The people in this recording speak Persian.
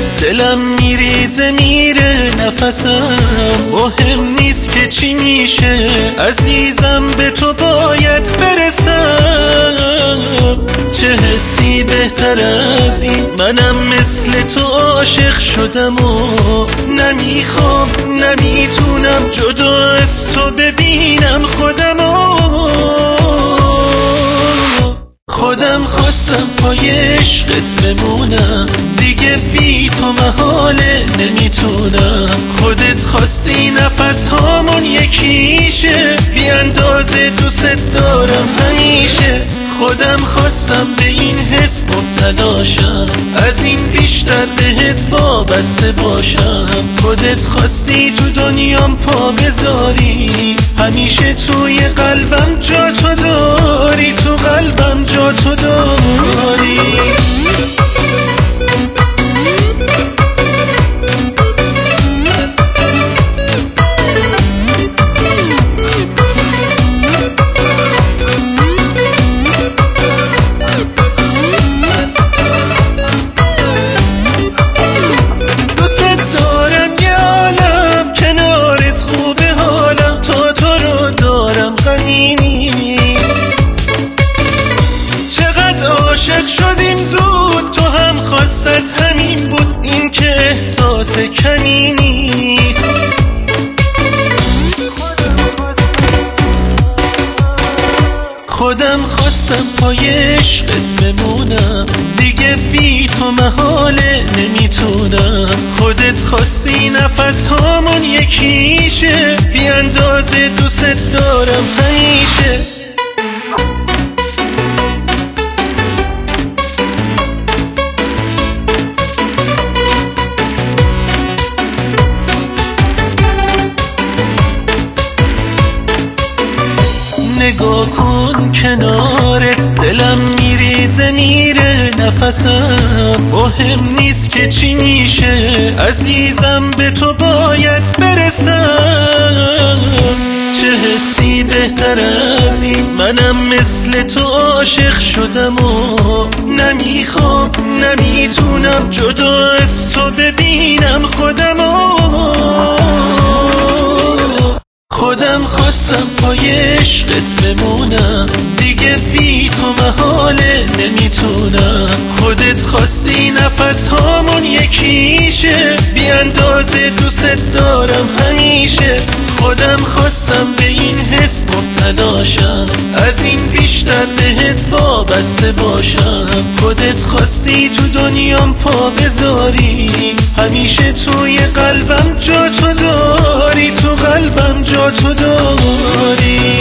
دلم میریزه میره نفسم، مهم نیست که چی میشه عزیزم، به تو باید برسم. چه حسی بهتر از این، منم مثل تو عاشق شدم و نمیخوام نمیتونم جدا از تو ببینم خودم خواستم پای عشقت بمونم، دیگه بی تو محاله نمیتونم. خودت خواستی نفس هامون یکیشه، بی اندازه دوست دارم همیشه. خودم خواستم به این حس مبتلاشم، از این بیشتر بهت وابسته باشم. خودت خواستی تو دنیام پا بذاری، همیشه توی قلبم جا تو داری، تو قلبم جا تو داری. عاشق شدیم زود، تو هم خواستت همین بود، این که احساس کمی نیست. خودم خواستم پای عشقت بمونم، دیگه بی تو محاله نمیتونم. خودت خواستی نفس هامون یکیشه، بی اندازه دوست دارم همیشه. نگاه کن کنارت، دلم میریزه میره نفسم، مهم نیست که چی میشه عزیزم، به تو باید برسم. چه حسی بهتر از این، منم مثل تو عاشق شدم و نمیخوام نمیتونم جدا از تو ببینم خودم خواستم پای عشقت بمونم، دیگه بی تو محاله نمیتونم. خودت خواستی نفس هامون یکیشه، بی اندازه دوست دارم همیشه. خودم خواستم به این حس مبتلاشم، از این بیشتر بهت وابسته باشم. خودت خواستی تو دنیام پا بذاری، همیشه توی قلبم جا تو داری، تو قلبم جا تو داری.